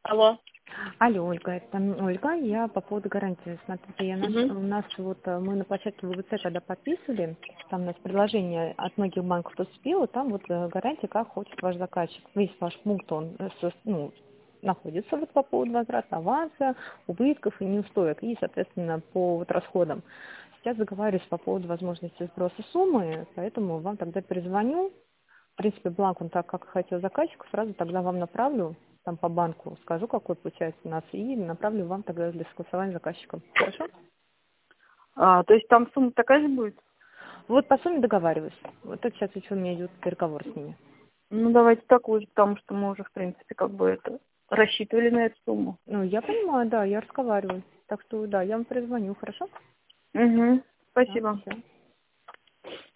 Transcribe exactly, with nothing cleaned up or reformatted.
Алло. Алло, Ольга, это Ольга, я по поводу гарантии. Смотрите, я наш, Мгм. у нас вот э, мы на площадке вэ вэ цэ когда подписывали, там у нас предложение от многих банков поступило, там вот э, гарантия, как хочет ваш заказчик. Весь ваш пункт, он э, со- ну, находится вот по поводу возврата аванса, убытков и неустоек, и, соответственно, по вот расходам. Сейчас договариваюсь по поводу возможности сброса суммы, поэтому вам тогда перезвоню. В принципе, бланк он так, как хотел заказчик, сразу тогда вам направлю, там по банку скажу, какой получается у нас, и направлю вам тогда для согласования с заказчиком. Хорошо? А, то есть там сумма такая же будет? Вот по сумме договариваюсь. Вот это сейчас еще у меня идет переговор с ними. Ну, давайте такую же, потому что мы уже, в принципе, как бы это рассчитывали на эту сумму. Ну, я понимаю, да, я разговариваю. Так что, да, я вам перезвоню, хорошо? Угу. Да, Спасибо. все.